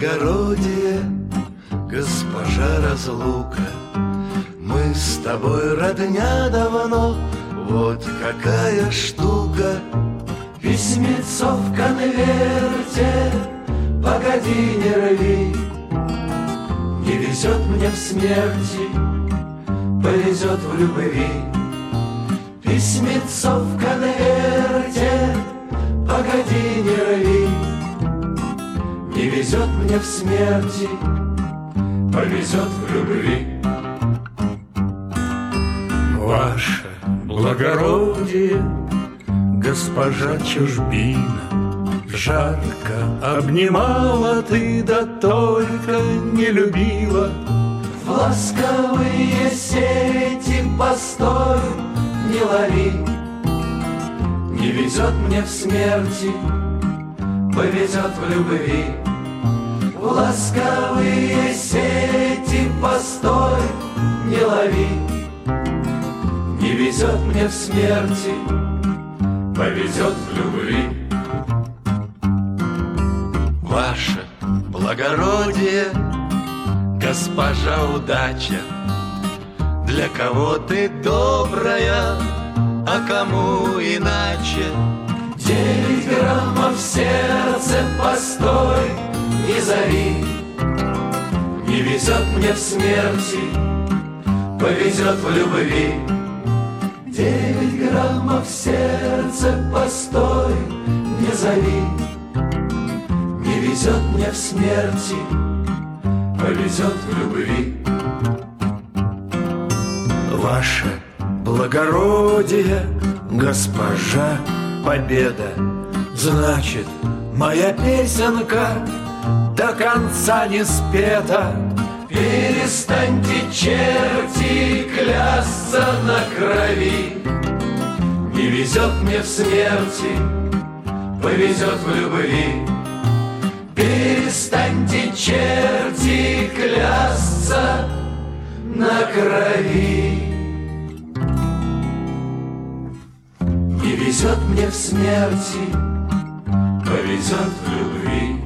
благородие, госпожа разлука. Мы с тобой родня давно, вот какая штука. Письмецо в конверте, погоди, не рви. Не везет мне в смерти, повезет в любви. Письмецо в конверте, погоди, не рви. Не везет мне в смерти, повезет в любви. Ваше благородие, госпожа чужбина, жарко обнимала ты, да только не любила. В ласковые сети постой, не лови. Не везет мне в смерти, повезет в любви. В ласковые сети постой, не лови. Не везет мне в смерти, повезет в любви. Ваше благородие, госпожа удача, для кого ты добрая, а кому иначе. 9 граммов в сердце, постой, не зови. Не везет мне в смерти, повезет в любви. 9 граммов в сердце, постой, не зови. Не везет мне в смерти, повезет в любви. Ваше благородие, госпожа победа, значит, моя песенка до конца не спета. Перестаньте, черти, клясться на крови. Не везет мне в смерти, повезет в любви. Перестаньте, черти, клясться на крови. Не везет мне в смерти, повезет в любви.